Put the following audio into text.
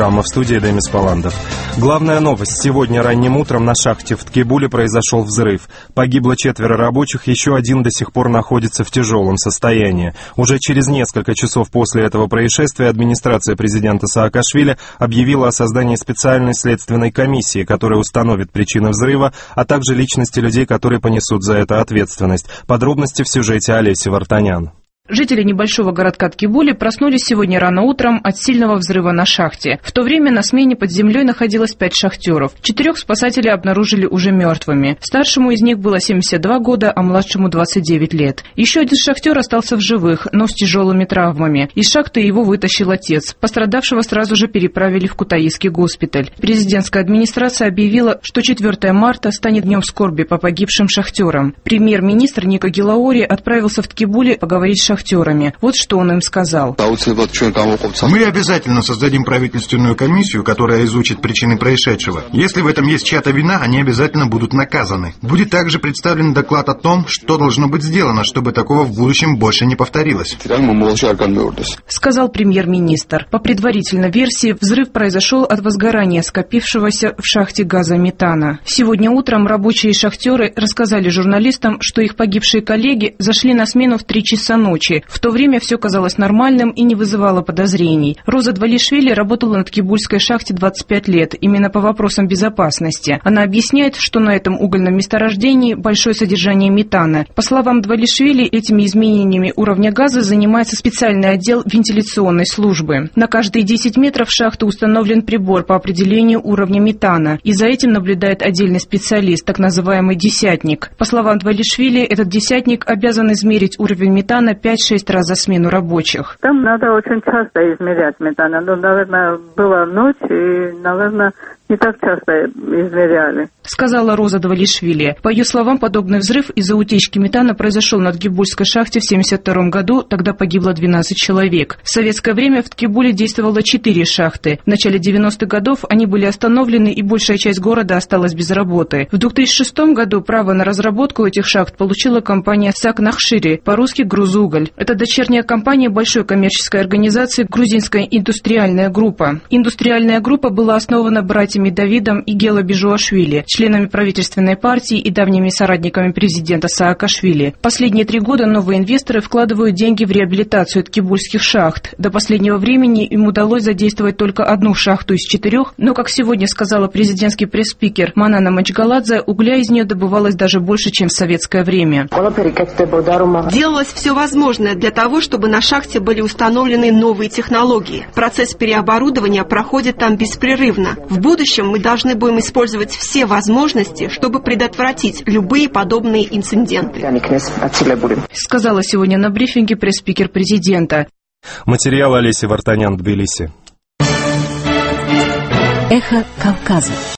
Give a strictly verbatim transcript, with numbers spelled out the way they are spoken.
программа, в студии Демис Паландов. Главная новость. Сегодня ранним утром на шахте в Ткибуле произошел взрыв. Погибло четверо рабочих, еще один до сих пор находится в тяжелом состоянии. Уже через несколько часов после этого происшествия администрация президента Саакашвили объявила о создании специальной следственной комиссии, которая установит причины взрыва, а также личности людей, которые понесут за это ответственность. Подробности в сюжете Олеси Вартанян. Жители небольшого городка Ткибули проснулись сегодня рано утром от сильного взрыва на шахте. В то время на смене под землей находилось пять шахтеров. Четырех спасатели обнаружили уже мертвыми. Старшему из них было семьдесят два года, а младшему двадцать девять лет. Еще один шахтер остался в живых, но с тяжелыми травмами. Из шахты его вытащил отец. Пострадавшего сразу же переправили в Кутаисский госпиталь. Президентская администрация объявила, что четвёртое марта станет днем скорби по погибшим шахтерам. Премьер-министр Ника Гилаори отправился в Ткибуле поговорить с шахтерами. шахтерами. Вот что он им сказал. Мы обязательно создадим правительственную комиссию, которая изучит причины происшедшего. Если в этом есть чья-то вина, они обязательно будут наказаны. Будет также представлен доклад о том, что должно быть сделано, чтобы такого в будущем больше не повторилось. Сказал премьер-министр. По предварительной версии, взрыв произошел от возгорания скопившегося в шахте газа метана. Сегодня утром рабочие и шахтеры рассказали журналистам, что их погибшие коллеги зашли на смену в три часа ночи. В то время все казалось нормальным и не вызывало подозрений. Роза Двалишвили работала на Ткибульской шахте двадцать пять лет, именно по вопросам безопасности. Она объясняет, что на этом угольном месторождении большое содержание метана. По словам Двалишвили, этими изменениями уровня газа занимается специальный отдел вентиляционной службы. На каждые десять метров шахты установлен прибор по определению уровня метана, и за этим наблюдает отдельный специалист, так называемый десятник. По словам Двалишвили, этот десятник обязан измерить уровень метана пять-шесть раз за смену рабочих. Там надо очень часто измерять метан. Ну, наверное, была ночь, и, наверное, не так часто измеряли. Сказала Роза Двалишвили. По ее словам, подобный взрыв из-за утечки метана произошел на Ткибульской шахте в семьдесят втором году, тогда погибло двенадцать человек. В советское время в Ткибуле действовало четыре шахты. В начале девяностых годов они были остановлены, и большая часть города осталась без работы. В две тысячи шестом году право на разработку этих шахт получила компания «Сакнахшири», по-русски «Грузуголь». Это дочерняя компания большой коммерческой организации «Грузинская индустриальная группа». Индустриальная группа была основана братьями Давидом и Гела Бижуашвили, членами правительственной партии и давними соратниками президента Саакашвили. Последние три года новые инвесторы вкладывают деньги в реабилитацию ткибульских шахт. До последнего времени им удалось задействовать только одну шахту из четырех, но, как сегодня сказала президентский пресс-спикер Манана Мачгаладзе, угля из нее добывалось даже больше, чем в советское время. Делалось все возможное для того, чтобы на шахте были установлены новые технологии. Процесс переоборудования проходит там беспрерывно. В будущем мы должны будем использовать все возможности, чтобы предотвратить любые подобные инциденты. Сказала сегодня на брифинге пресс-спикер президента. Материал Олеси Вартанян, Тбилиси. Эхо Кавказа.